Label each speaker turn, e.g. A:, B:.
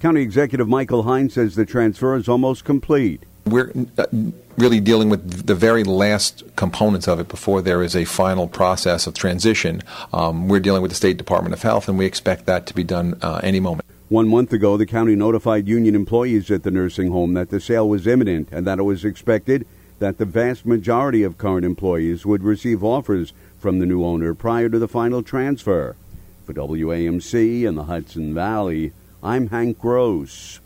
A: County Executive Michael Hines says the transfer is almost complete.
B: We're really dealing with the very last components of it before there is a final process of transition. We're dealing with the State Department of Health, and we expect that to be done any moment.
A: 1 month ago, the county notified union employees at the nursing home that the sale was imminent and that it was expected that the vast majority of current employees would receive offers from the new owner prior to the final transfer. For WAMC and the Hudson Valley, I'm Hank Gross.